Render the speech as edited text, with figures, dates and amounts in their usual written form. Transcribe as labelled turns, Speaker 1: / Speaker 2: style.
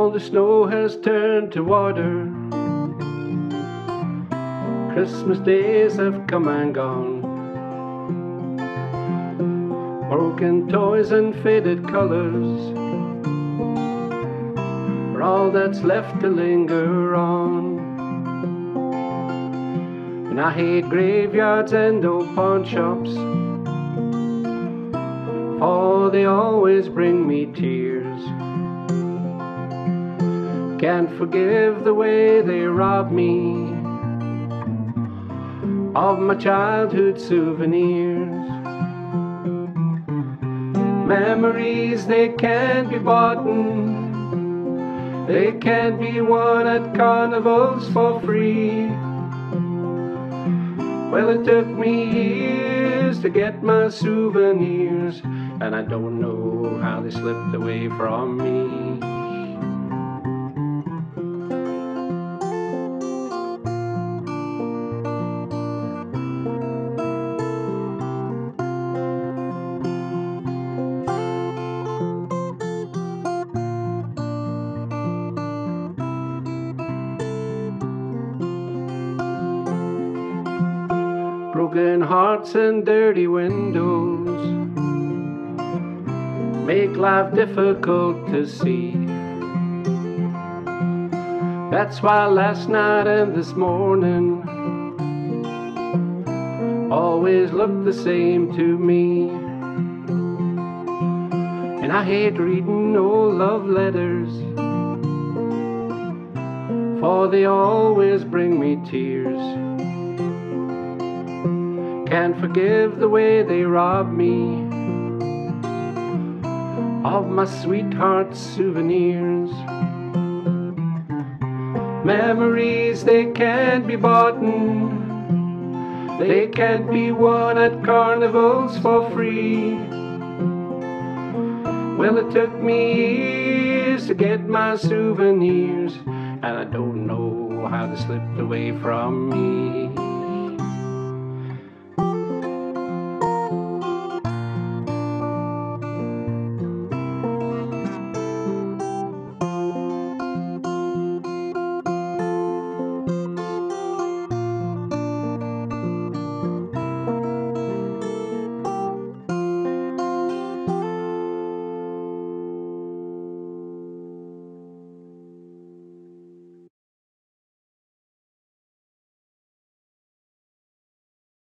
Speaker 1: All the snow has turned to water. Christmas days have come and gone. Broken toys and faded colors are all that's left to linger on. And I hate graveyards and old pawn shops, for they always bring me tears. Can't forgive the way they rob me of my childhood souvenirs. Memories, they can't be bought, they can't be won at carnivals for free. Well, it took me years to get my souvenirs, and I don't know how they slipped away from me. Broken hearts and dirty windows make life difficult to see. That's why last night and this morning always look the same to me. And I hate reading old love letters, for they always bring me tears. Can't forgive the way they rob me of my sweetheart's souvenirs. Memories, they can't be bought, they can't be won at carnivals for free. Well, it took me years to get my souvenirs, and I don't know how they slipped away from me.